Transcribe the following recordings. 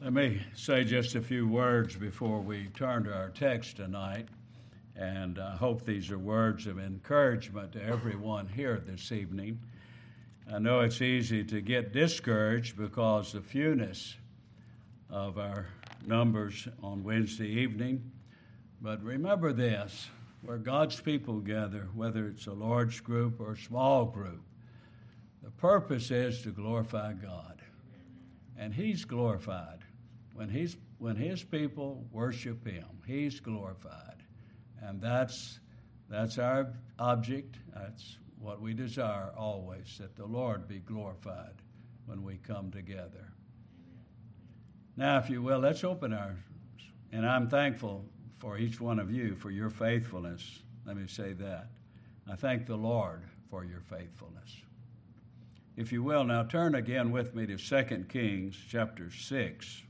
Let me say just a few words before we turn to our text tonight, and I hope these are words of encouragement to everyone here this evening. I know it's easy to get discouraged because of the fewness of our numbers on Wednesday evening, but remember this, where God's people gather, whether it's a large group or a small group, the purpose is to glorify God, and He's glorified. When his people worship Him, He's glorified. And that's our object. That's what we desire always, that the Lord be glorified when we come together. Now, if you will, let's open and I'm thankful for each one of you for your faithfulness. Let me say that. I thank the Lord for your faithfulness. If you will, now turn again with me to 2 Kings chapter 6.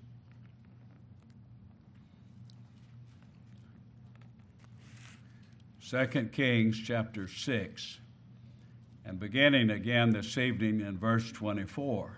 2 Kings chapter 6, and beginning again this evening in verse 24.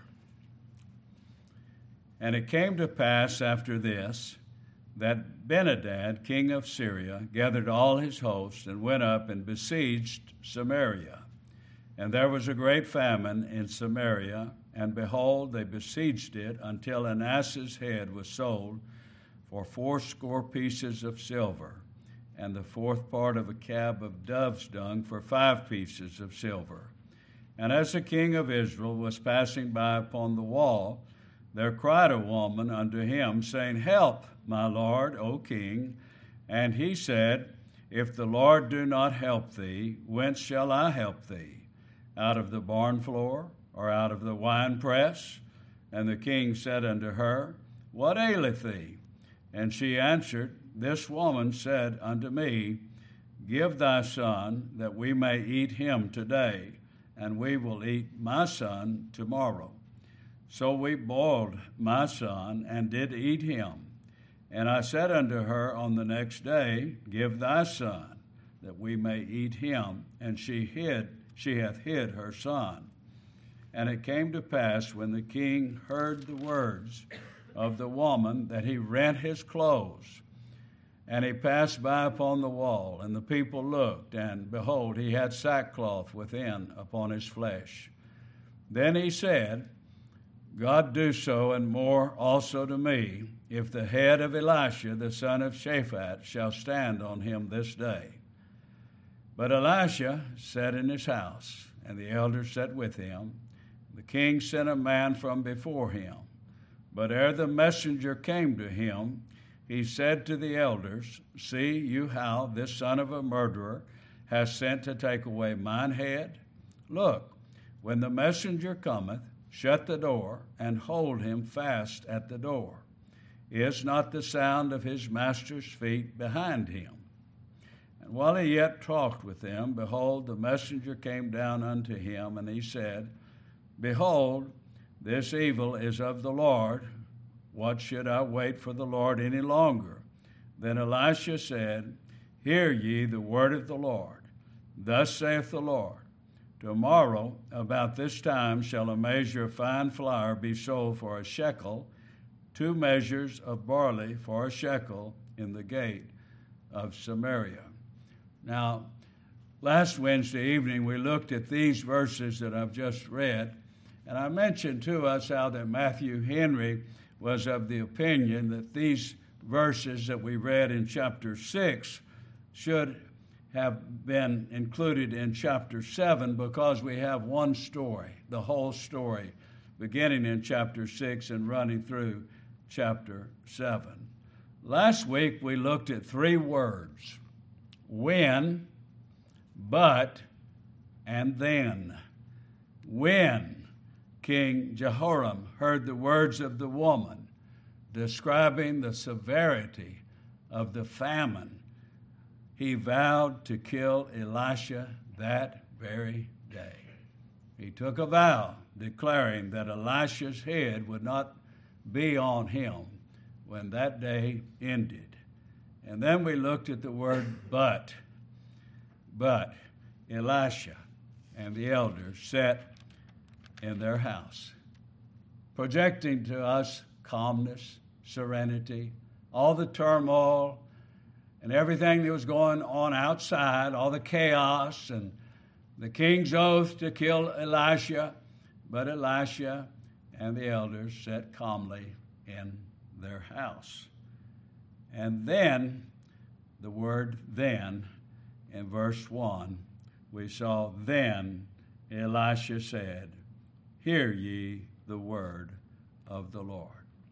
And it came to pass after this that Ben-hadad, king of Syria, gathered all his hosts and went up and besieged Samaria. And there was a great famine in Samaria, and behold, they besieged it until an ass's head was sold for 80 pieces of silver, and the fourth part of a cab of dove's dung for 5 pieces of silver. And as the king of Israel was passing by upon the wall, there cried a woman unto him, saying, Help, my lord, O king. And he said, If the Lord do not help thee, whence shall I help thee? Out of the barn floor, or out of the winepress? And the king said unto her, What aileth thee? And she answered, This woman said unto me, Give thy son, that we may eat him today, and we will eat my son tomorrow. So we boiled my son, and did eat him. And I said unto her on the next day, Give thy son, that we may eat him. And she hath hid her son. And it came to pass, when the king heard the words of the woman, that he rent his clothes. And he passed by upon the wall, and the people looked, and behold, he had sackcloth within upon his flesh. Then he said, God do so, and more also to me, if the head of Elisha, the son of Shaphat, shall stand on him this day. But Elisha sat in his house, and the elders sat with him. The king sent a man from before him. But ere the messenger came to him, he said to the elders, See you how this son of a murderer has sent to take away mine head? Look, when the messenger cometh, shut the door, and hold him fast at the door. Is not the sound of his master's feet behind him? And while he yet talked with them, behold, the messenger came down unto him, and he said, Behold, this evil is of the Lord. What should I wait for the Lord any longer? Then Elisha said, Hear ye the word of the Lord. Thus saith the Lord, Tomorrow about this time shall a measure of fine flour be sold for a shekel, 2 measures of barley for a shekel in the gate of Samaria. Now, last Wednesday evening we looked at these verses that I've just read, and I mentioned to us how that Matthew Henry was of the opinion that these verses that we read in chapter 6 should have been included in chapter 7 because we have one story, the whole story, beginning in chapter 6 and running through chapter 7. Last week we looked at 3 words, when, but, and then. When King Jehoram heard the words of the woman describing the severity of the famine, he vowed to kill Elisha that very day. He took a vow declaring that Elisha's head would not be on him when that day ended. And then we looked at the word but. But Elisha and the elders sat in their house, projecting to us calmness serenity, all the turmoil and everything that was going on outside, all the chaos and the king's oath to kill Elisha. But Elisha and the elders sat calmly in their house. And then, the word then, in verse 1, we saw, then Elisha said, hear ye the word of the Lord.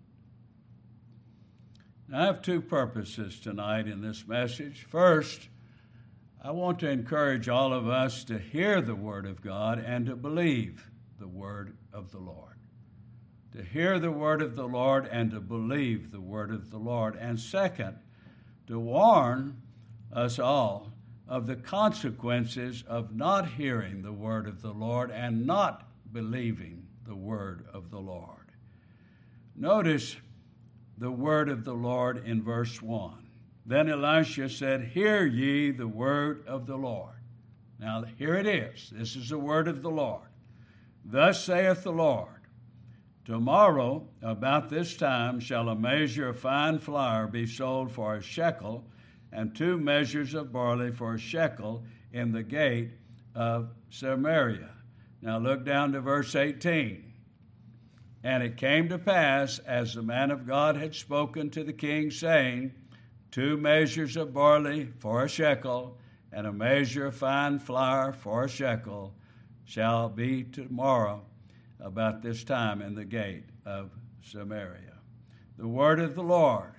Now, I have two purposes tonight in this message. First, I want to encourage all of us to hear the word of God and to believe the word of the Lord. To hear the word of the Lord and to believe the word of the Lord. And second, to warn us all of the consequences of not hearing the word of the Lord and not believing the word of the Lord. Notice the word of the Lord in verse 1. Then Elisha said, hear ye the word of the Lord. Now here it is. This is the word of the Lord. Thus saith the Lord, tomorrow about this time shall a measure of fine flour be sold for a shekel, and 2 measures of barley for a shekel in the gate of Samaria. Now look down to verse 18. And it came to pass, as the man of God had spoken to the king, saying, 2 measures of barley for a shekel, and a measure of fine flour for a shekel, shall be tomorrow about this time in the gate of Samaria. The word of the Lord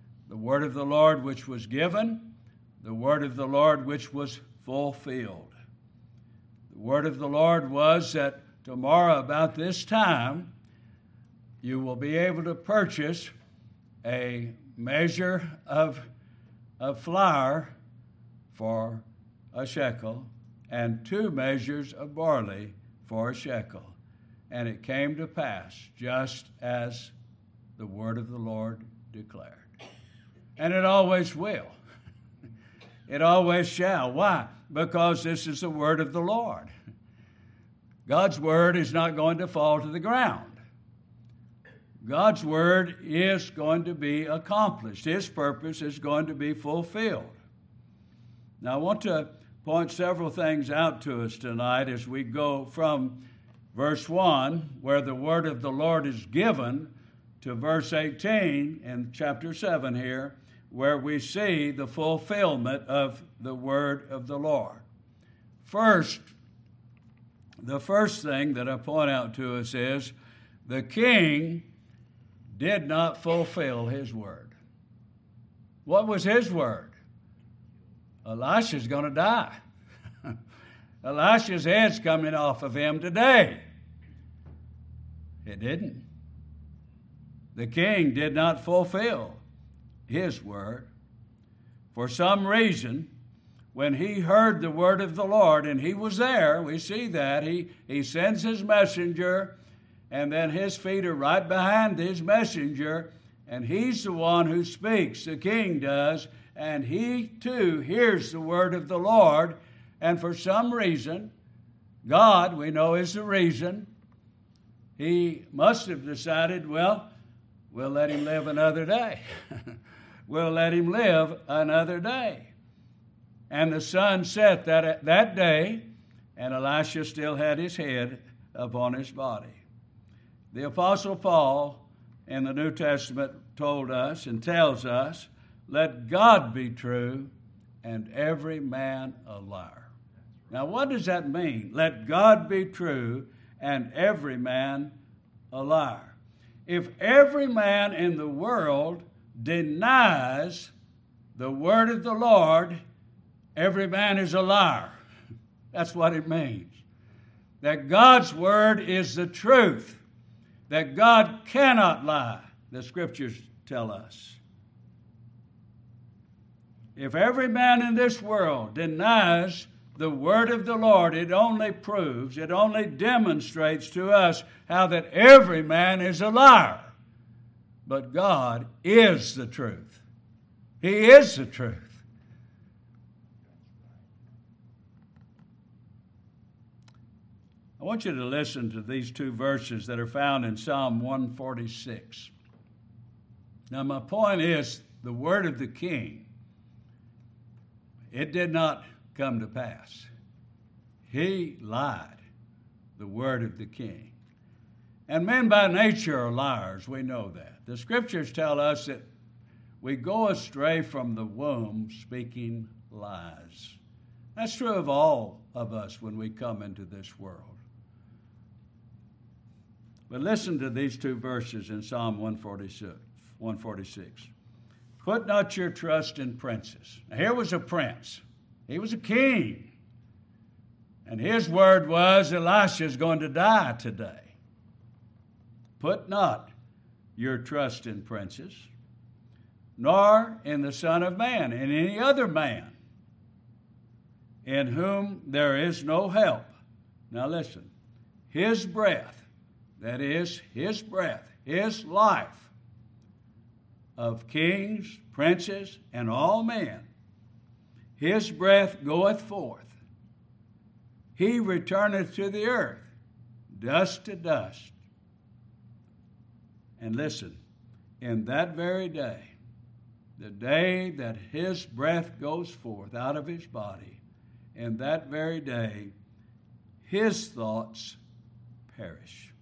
which was given, the word of the Lord which was fulfilled. The word of the Lord was that tomorrow about this time you will be able to purchase a measure of flour for a shekel and 2 measures of barley for a shekel. And it came to pass just as the word of the Lord declared. And it always will. It always shall. Why? Because this is the word of the Lord. God's word is not going to fall to the ground. God's word is going to be accomplished. His purpose is going to be fulfilled. Now, I want to point several things out to us tonight as we go from verse 1, where the word of the Lord is given, to verse 18 in chapter 7 here, where we see the fulfillment of the word of the Lord. First, the first thing that I point out to us is the king did not fulfill his word. What was his word? Elisha's going to die. Elisha's head's coming off of him today. It didn't. The king did not fulfill his word. For some reason, when he heard the word of the Lord, and he was there, we see that, he sends his messenger, and then his feet are right behind his messenger, and he's the one who speaks, the king does, and he too hears the word of the Lord, and for some reason, God, we know is the reason, he must have decided, well, we'll let him live another day. We'll let him live another day. And the sun set that day, and Elisha still had his head upon his body. The Apostle Paul in the New Testament told us and tells us, let God be true and every man a liar. Now, what does that mean? Let God be true and every man a liar. If every man in the world denies the word of the Lord, every man is a liar. That's what it means. That God's word is the truth. That God cannot lie, the scriptures tell us. If every man in this world denies the word of the Lord, it only proves, it only demonstrates to us how that every man is a liar. But God is the truth. He is the truth. I want you to listen to these 2 verses that are found in Psalm 146. Now, my point is, the word of the king, it did not come to pass. He lied, the word of the king. And men by nature are liars. We know that. The scriptures tell us that we go astray from the womb speaking lies. That's true of all of us when we come into this world. But listen to these two verses in Psalm 146. Put not your trust in princes. Now, here was a prince. He was a king. And his word was, Elisha's going to die today. Put not your trust in princes, nor in the Son of Man, in any other man, in whom there is no help. Now listen, his breath, that is, his breath, his life of kings, princes, and all men, his breath goeth forth. He returneth to the earth, dust to dust. And listen, in that very day, the day that his breath goes forth out of his body, in that very day, his thoughts perish.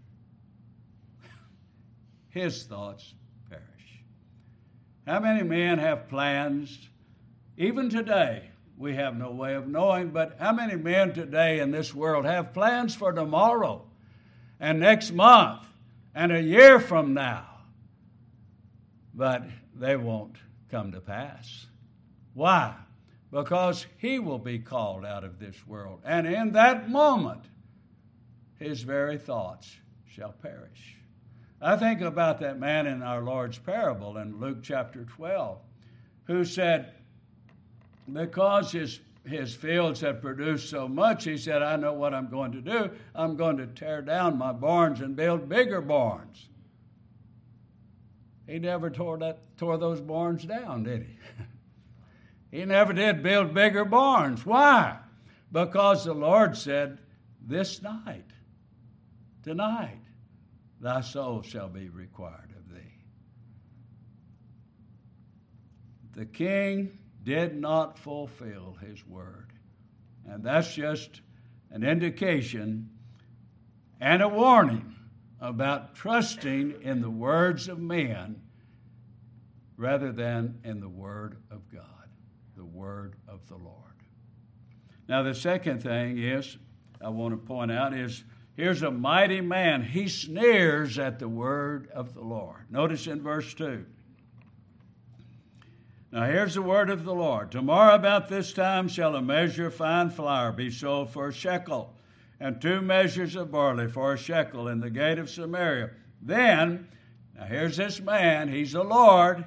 His thoughts perish. How many men have plans? Even today, we have no way of knowing, but how many men today in this world have plans for tomorrow and next month and a year from now? But they won't come to pass. Why? Because he will be called out of this world. And in that moment, his very thoughts shall perish. I think about that man in our Lord's parable in Luke chapter 12, who said, because his fields had produced so much, he said, I know what I'm going to do. I'm going to tear down my barns and build bigger barns. He never tore those barns down, did he? He never did build bigger barns. Why? Because the Lord said, this night, tonight, thy soul shall be required of thee. The king did not fulfill his word. And that's just an indication and a warning about trusting in the words of men rather than in the word of God, the word of the Lord. Now, the second thing I want to point out is, here's a mighty man. He sneers at the word of the Lord. Notice in verse 2. Now here's the word of the Lord. Tomorrow about this time shall a measure of fine flour be sold for a shekel, and 2 measures of barley for a shekel in the gate of Samaria. Then, now here's this man, he's a Lord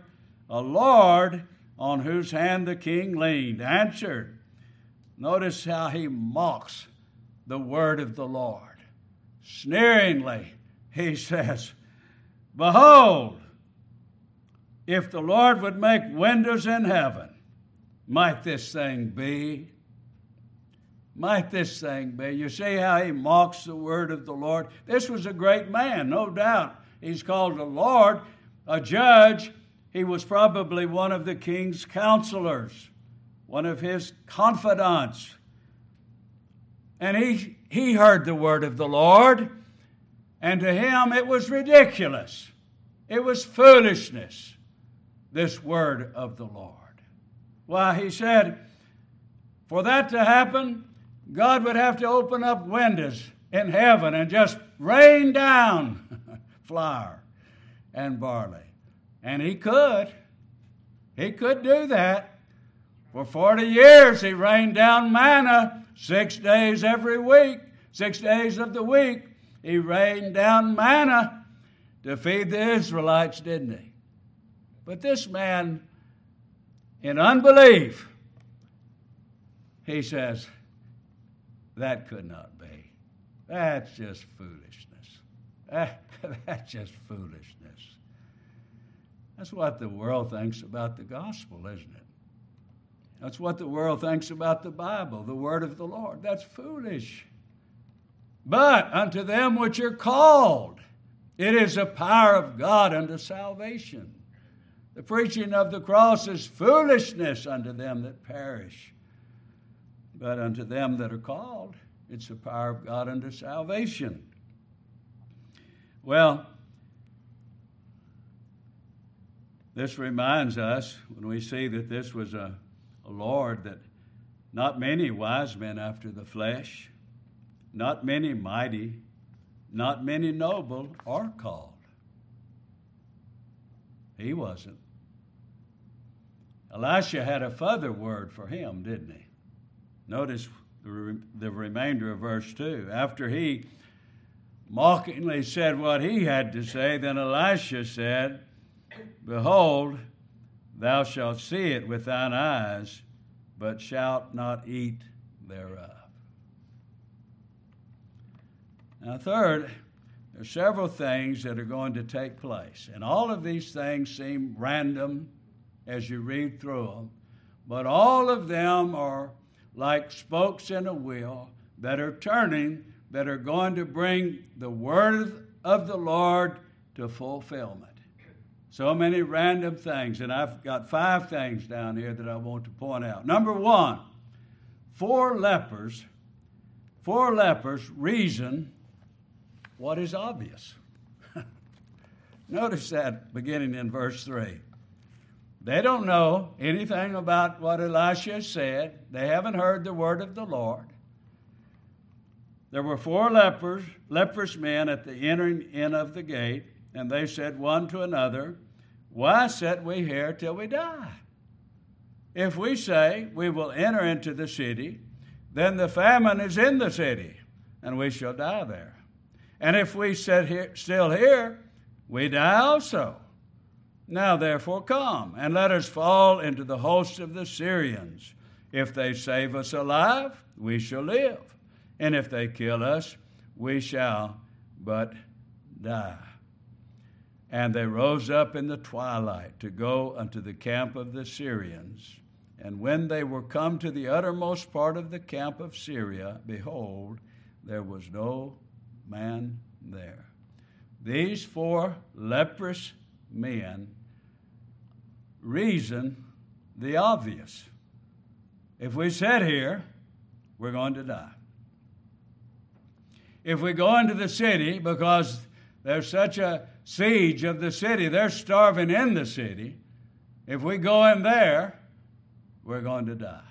on whose hand the king leaned, answered. Notice how he mocks the word of the Lord. Sneeringly, he says, behold, if the Lord would make windows in heaven, might this thing be? Might this thing be? You see how he mocks the word of the Lord? This was a great man, no doubt. He's called a Lord, a judge. He was probably one of the king's counselors, one of his confidants. And he heard the word of the Lord, and to him it was ridiculous. It was foolishness, this word of the Lord. Why, he said, for that to happen, God would have to open up windows in heaven and just rain down flour and barley. And he could. He could do that. For 40 years he rained down manna 6 days every week. 6 days of the week he rained down manna to feed the Israelites, didn't he? But this man, in unbelief, he says, that could not be. That's just foolishness. That's just foolishness. That's what the world thinks about the gospel, isn't it? That's what the world thinks about the Bible, the word of the Lord. That's foolish. But unto them which are called, it is the power of God unto salvation. The preaching of the cross is foolishness unto them that perish. But unto them that are called, it's the power of God unto salvation. Well, this reminds us, when we see that this was a Lord, that not many wise men after the flesh, not many mighty, not many noble are called. He wasn't. Elisha had a further word for him, didn't he? Notice the remainder of verse 2. After he mockingly said what he had to say, then Elisha said, Behold, thou shalt see it with thine eyes, but shalt not eat thereof. Now, third, there are several things that are going to take place. And all of these things seem random as you read through them. But all of them are like spokes in a wheel that are turning, that are going to bring the word of the Lord to fulfillment. So many random things. And I've got 5 things down here that I want to point out. Number 1, 4 lepers reason what is obvious. Notice that beginning in verse 3. They don't know anything about what Elisha said. They haven't heard the word of the Lord. There were 4 leprous men at the entering in of the gate, and they said one to another, Why sit we here till we die? If we say we will enter into the city, then the famine is in the city, and we shall die there. And if we sit still here, we die also. Now therefore come, and let us fall into the host of the Syrians. If they save us alive, we shall live. And if they kill us, we shall but die. And they rose up in the twilight to go unto the camp of the Syrians. And when they were come to the uttermost part of the camp of Syria, behold, there was no man there. These 4 leprous men reason the obvious. If we sit here, we're going to die. If we go into the city, because there's such a siege of the city, they're starving in the city. If we go in there, we're going to die.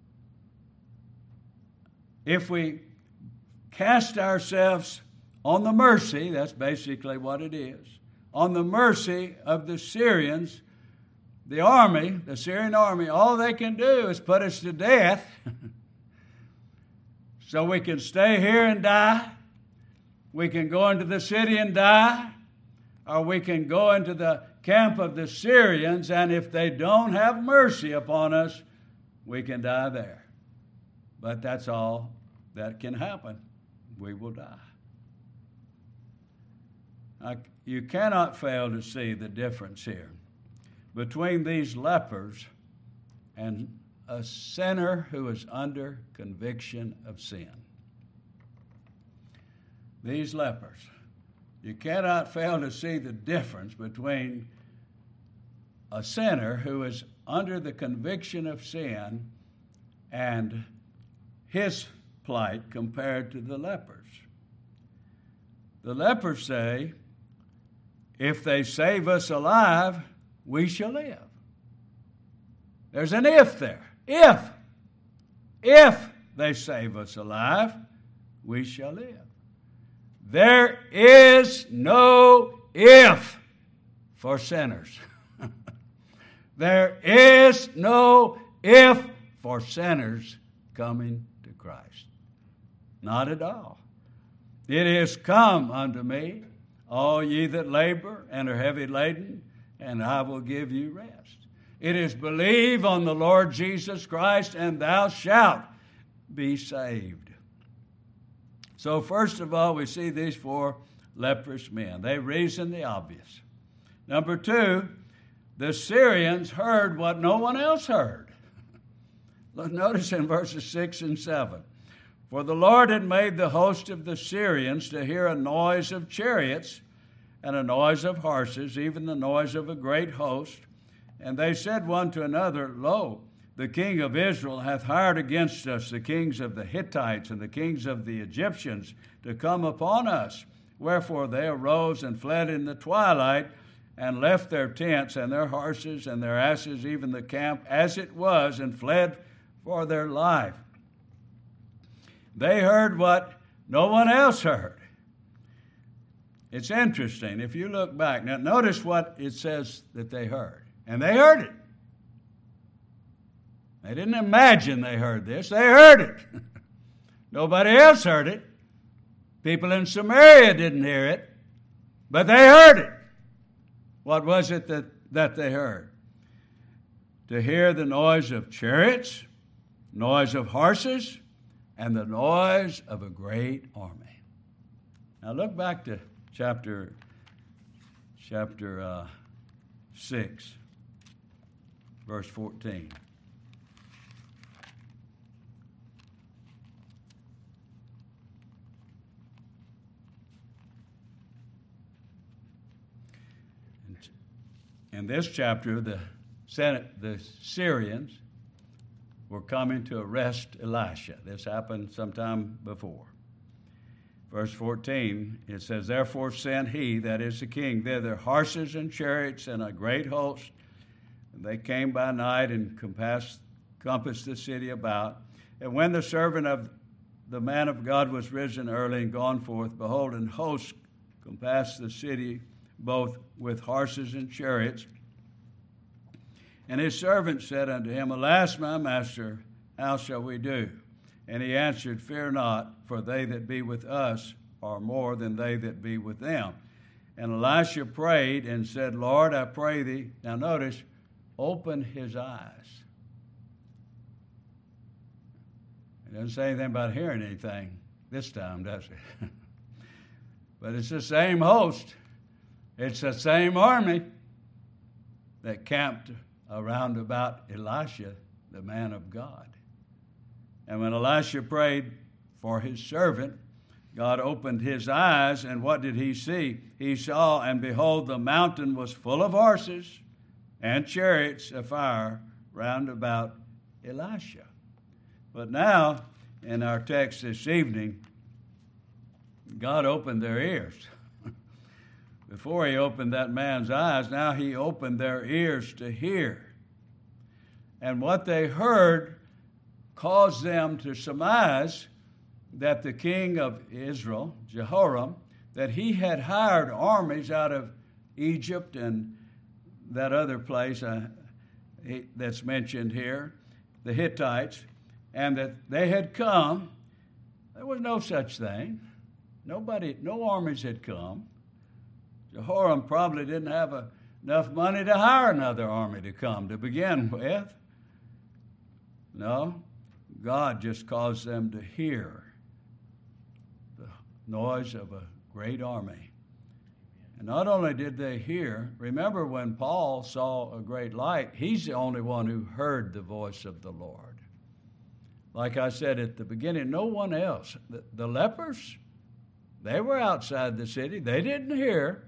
If we cast ourselves on the mercy, that's basically what it is, on the mercy of the Syrians, the army, the Syrian army, all they can do is put us to death so we can stay here and die. We can go into the city and die, or we can go into the camp of the Syrians, and if they don't have mercy upon us, we can die there. But that's all that can happen. We will die. You cannot fail to see the difference here between these lepers and a sinner who is under conviction of sin. These lepers, you cannot fail to see the difference between a sinner who is under the conviction of sin and his plight compared to the lepers. The lepers say, if they save us alive, we shall live. There's an if there. If they save us alive, we shall live. There is no if for sinners. There is no if for sinners coming to Christ. Not at all. It is, come unto me, all ye that labor and are heavy laden, and I will give you rest. It is, believe on the Lord Jesus Christ, and thou shalt be saved. So first of all, we see these 4 leprous men. They reason the obvious. Number 2, the Syrians heard what no one else heard. Notice in verses 6 and 7. For the Lord had made the host of the Syrians to hear a noise of chariots and a noise of horses, even the noise of a great host. And they said one to another, Lo, the king of Israel hath hired against us the kings of the Hittites and the kings of the Egyptians to come upon us. Wherefore they arose and fled in the twilight, and left their tents and their horses and their asses, even the camp as it was, and fled for their life. They heard what no one else heard. It's interesting. If you look back, now notice what it says that they heard. And they heard it. They didn't imagine they heard this. They heard it. Nobody else heard it. People in Samaria didn't hear it, but they heard it. What was it that they heard? To hear the noise of chariots, noise of horses, and the noise of a great army. Now look back to chapter 6, verse 14. In this chapter, the Syrians were coming to arrest Elisha. This happened sometime before. Verse 14, it says, Therefore sent he, that is the king, thither horses and chariots and a great host. And they came by night and compassed the city about. And when the servant of the man of God was risen early and gone forth, behold, an host compassed the city both with horses and chariots. And his servant said unto him, Alas, my master, how shall we do? And he answered, Fear not, for they that be with us are more than they that be with them. And Elisha prayed and said, Lord, I pray thee. Now notice, open his eyes. It doesn't say anything about hearing anything this time, does it? But it's the same host. It's the same army that camped around about Elisha, the man of God. And when Elisha prayed for his servant, God opened his eyes, and what did he see? He saw, and behold, the mountain was full of horses and chariots afire round about Elisha. But now, in our text this evening, God opened their ears. Before he opened that man's eyes, now he opened their ears to hear. And what they heard caused them to surmise that the king of Israel, Jehoram, that he had hired armies out of Egypt and that other place that's mentioned here, the Hittites, and that they had come. There was no such thing. No armies had come. Jehoram probably didn't have enough money to hire another army to come to begin with. No, God just caused them to hear the noise of a great army. And not only did they hear, remember when Paul saw a great light, he's the only one who heard the voice of the Lord. Like I said at the beginning, no one else. The lepers, they were outside the city. They didn't hear.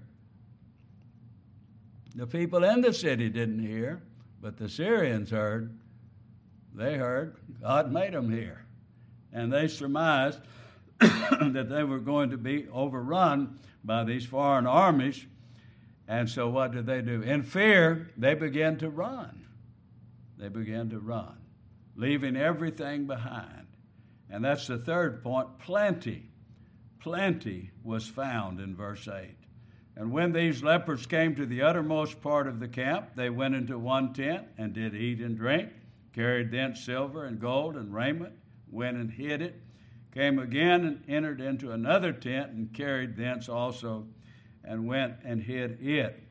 The people in the city didn't hear, but the Syrians heard. They heard. God made them hear. And they surmised that they were going to be overrun by these foreign armies. And so what did they do? In fear, they began to run. They began to run, leaving everything behind. And that's the third point, plenty. Plenty was found in verse 8. And when these lepers came to the uttermost part of the camp, they went into one tent and did eat and drink, carried thence silver and gold and raiment, went and hid it, came again and entered into another tent and carried thence also, and went and hid it.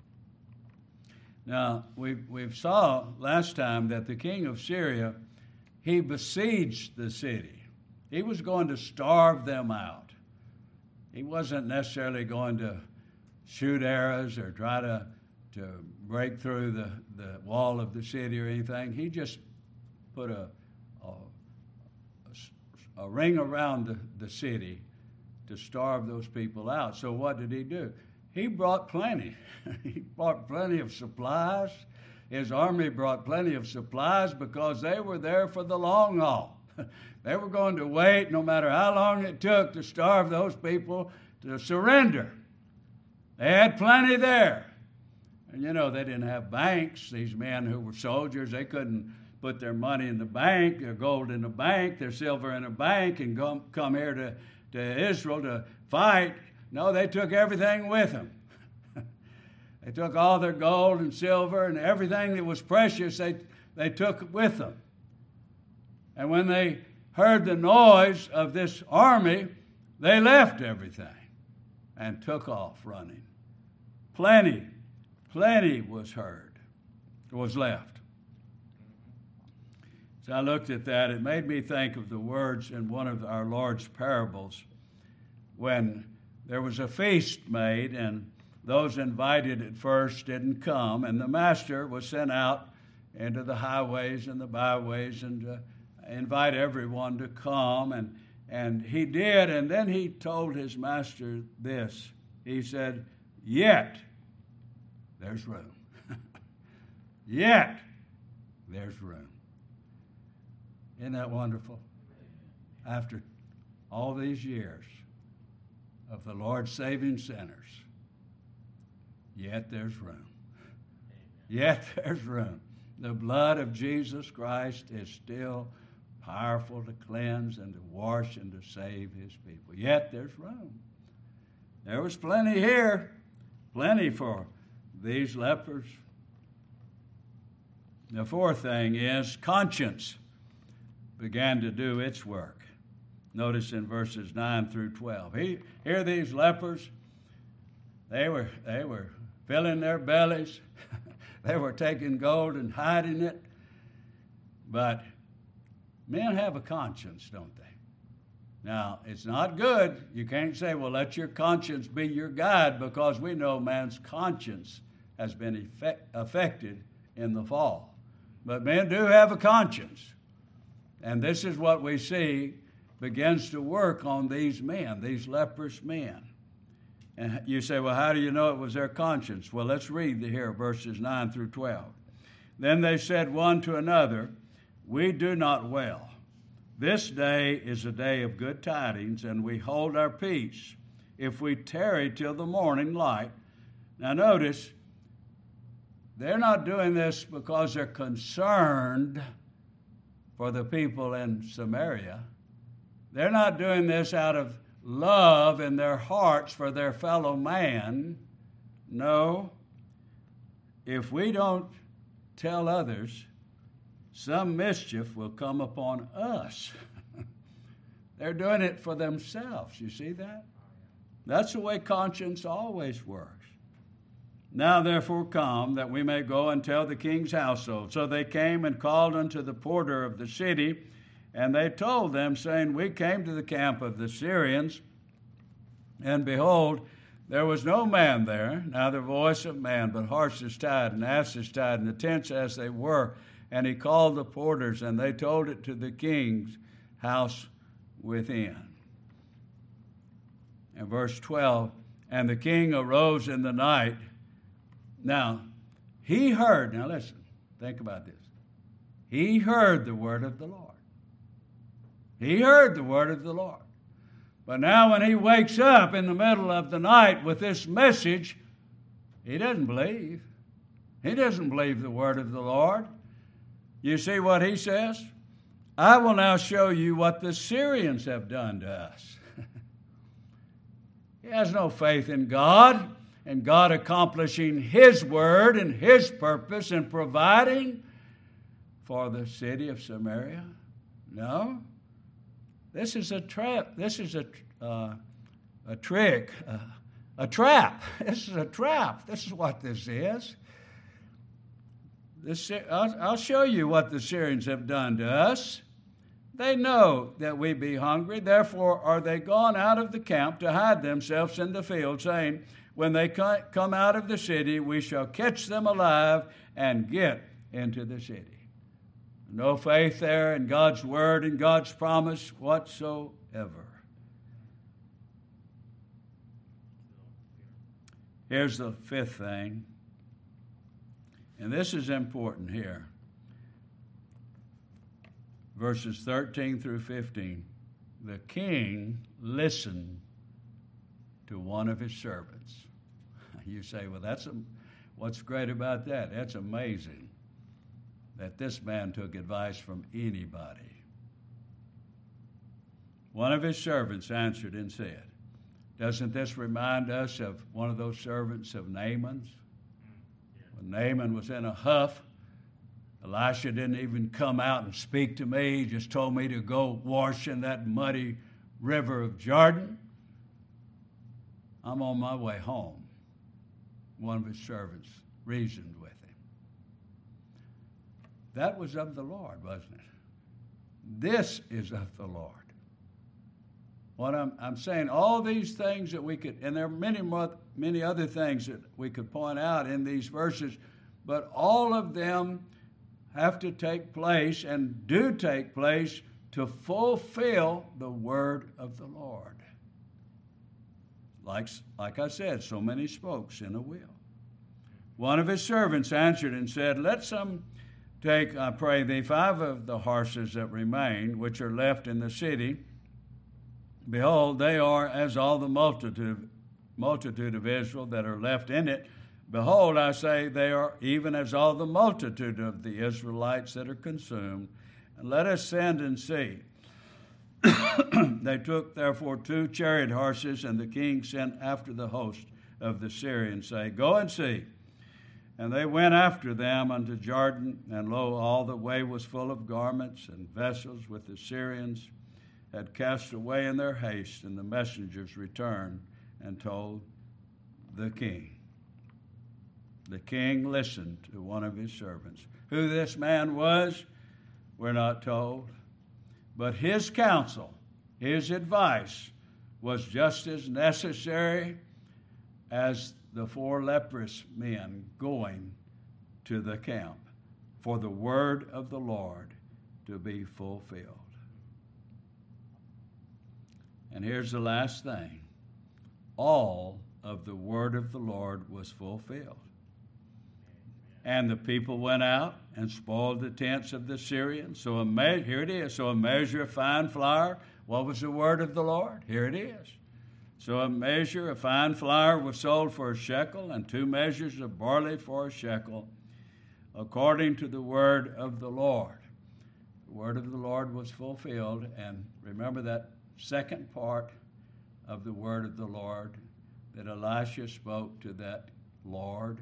Now, we saw last time that the king of Syria, he besieged the city. He was going to starve them out. He wasn't necessarily going to shoot arrows or try to break through the wall of the city or anything. He just put a ring around the city to starve those people out. So what did he do? He brought plenty. He brought plenty of supplies, his army brought plenty of supplies because they were there for the long haul. They were going to wait no matter how long it took to starve those people to surrender. They had plenty there. And you know, they didn't have banks. These men who were soldiers, they couldn't put their money in the bank, their gold in the bank, their silver in a bank, and come here to Israel to fight. No, they took everything with them. They took all their gold and silver and everything that was precious, they took with them. And when they heard the noise of this army, they left everything and took off running. Plenty was left. So I looked at that. It made me think of the words in one of our Lord's parables when there was a feast made and those invited at first didn't come, and the master was sent out into the highways and the byways and invite everyone to come, and he did, and then he told his master this. He said, "Yet there's room." Yet there's room. Isn't that wonderful? After all these years of the Lord saving sinners, yet there's room. Yet there's room. The blood of Jesus Christ is still powerful to cleanse and to wash and to save his people. Yet there's room. There was plenty here, plenty for these lepers. The fourth thing is conscience began to do its work. Notice in verses 9 through 12. Here these lepers, they were filling their bellies. They were taking gold and hiding it. But men have a conscience, don't they? Now, it's not good. You can't say, well, let your conscience be your guide, because we know man's conscience has been affected in the fall. But men do have a conscience. And this is what we see begins to work on these men, these leprous men. And you say, well, how do you know it was their conscience? Well, let's read here verses 9 through 12. Then they said one to another, "We do not well. This day is a day of good tidings, and we hold our peace, if we tarry till the morning light." Now notice, they're not doing this because they're concerned for the people in Samaria. They're not doing this out of love in their hearts for their fellow man. No, if we don't tell others, some mischief will come upon us. They're doing it for themselves. You see that? That's the way conscience always works. Now therefore come, that we may go and tell the king's household. So they came and called unto the porter of the city, and they told them, saying, "We came to the camp of the Syrians, and behold, there was no man there, neither voice of man, but horses tied and asses tied, and the tents as they were. And he called the porters, and they told it to the king's house within." And verse 12, "And the king arose in the night." Now, he heard, now listen, think about this. He heard the word of the Lord. He heard the word of the Lord. But now when he wakes up in the middle of the night with this message, he doesn't believe. He doesn't believe the word of the Lord. You see what he says? "I will now show you what the Syrians have done to us." He has no faith in God and God accomplishing his word and his purpose in providing for the city of Samaria. No. This is a trap. This is a trick, a trap. This is a trap. This is what this is. I'll show you what the Syrians have done to us. They know that we be hungry, therefore are they gone out of the camp to hide themselves in the field, saying, when they come out of the city, we shall catch them alive and get into the city. No faith there in God's word and God's promise whatsoever. Here's the fifth thing. And this is important here. Verses 13 through 15. The king listened to one of his servants. You say, well, what's great about that? That's amazing that this man took advice from anybody. One of his servants answered and said, doesn't this remind us of one of those servants of Naaman's? When Naaman was in a huff, Elisha didn't even come out and speak to me. He just told me to go wash in that muddy river of Jordan. I'm on my way home. One of his servants reasoned with him. That was of the Lord, wasn't it? This is of the Lord. What I'm saying, all these things that we could, and there are many other things that we could point out in these verses, but all of them have to take place and do take place to fulfill the word of the Lord. Like I said, so many spokes in a wheel. One of his servants answered and said, let some take, I pray thee, 5 of the horses that remain, which are left in the city. Behold, they are as all the multitude of Israel that are left in it. Behold, I say, they are even as all the multitude of the Israelites that are consumed. And let us send and see. They took therefore 2 chariot horses, and the king sent after the host of the Syrians, saying, go and see. And they went after them unto Jordan, and lo, all the way was full of garments and vessels which the Syrians had cast away in their haste. And the messengers returned and told the king. The king listened to one of his servants. Who this man was, we're not told. But his counsel, his advice, was just as necessary as the 4 leprous men going to the camp for the word of the Lord to be fulfilled. And here's the last thing. All of the word of the Lord was fulfilled. And the people went out and spoiled the tents of the Syrians. So here it is. So a measure of fine flour. What was the word of the Lord? Here it is. So a measure of fine flour was sold for a shekel, and 2 measures of barley for a shekel, according to the word of the Lord. The word of the Lord was fulfilled. And remember that second part of the word of the Lord that Elisha spoke to that Lord.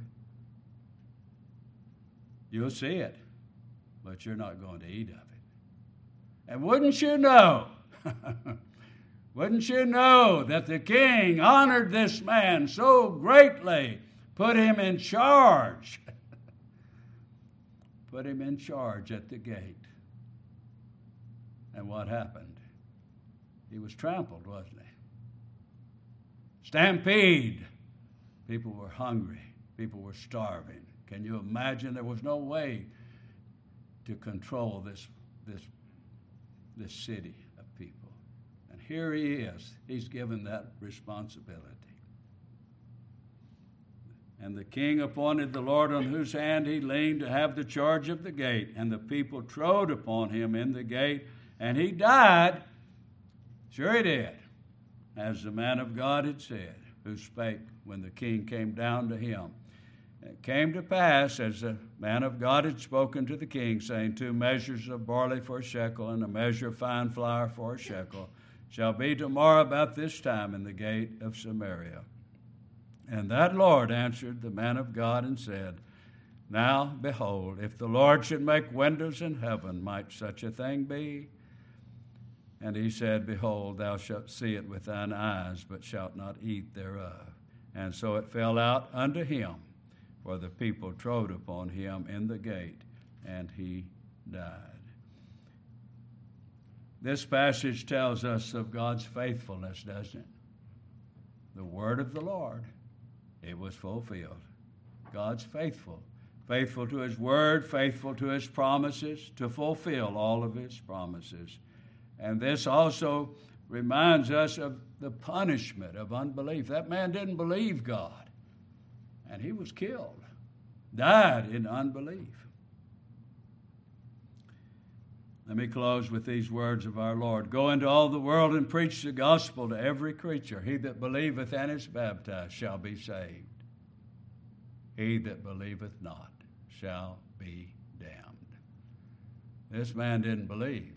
You'll see it, but you're not going to eat of it. And wouldn't you know, that the king honored this man so greatly, put him in charge. Put him in charge at the gate. And what happened? He was trampled, wasn't he? Stampede. People were hungry. People were starving. Can you imagine? There was no way to control this city of people. And here he is. He's given that responsibility. And the king appointed the Lord on whose hand he leaned to have the charge of the gate. And the people trode upon him in the gate, and he died. Sure he did, as the man of God had said, who spake when the king came down to him. It came to pass, as the man of God had spoken to the king, saying, 2 measures of barley for a shekel, and a measure of fine flour for a shekel, shall be tomorrow about this time in the gate of Samaria. And that Lord answered the man of God and said, Now, behold, if the Lord should make windows in heaven, might such a thing be? And he said, Behold, thou shalt see it with thine eyes, but shalt not eat thereof. And so it fell out unto him, for the people trode upon him in the gate, and he died. This passage tells us of God's faithfulness, doesn't it? The word of the Lord, it was fulfilled. God's faithful. Faithful to his word, faithful to his promises, to fulfill all of his promises. And this also reminds us of the punishment of unbelief. That man didn't believe God, and he was killed. died in unbelief. Let me close with these words of our Lord. Go into all the world and preach the gospel to every creature. He that believeth and is baptized shall be saved. He that believeth not shall be damned. This man didn't believe,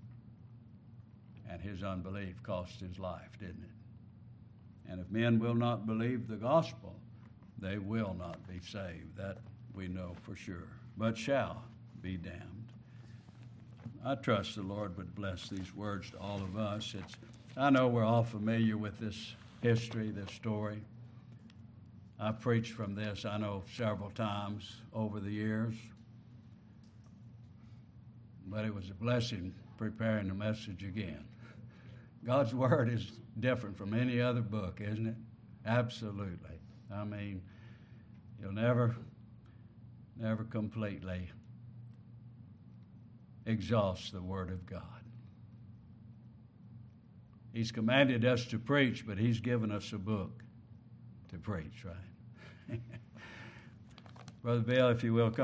and his unbelief cost his life, didn't it? And if men will not believe the gospel, they will not be saved. That we know for sure, but shall be damned. I trust the Lord would bless these words to all of us. I know we're all familiar with this history, this story. I've preached from this, I know, several times over the years. But it was a blessing preparing the message again. God's Word is different from any other book, isn't it? Absolutely. I mean, you'll never completely exhaust the Word of God. He's commanded us to preach, but He's given us a book to preach, right? Brother Bill, if you will, come.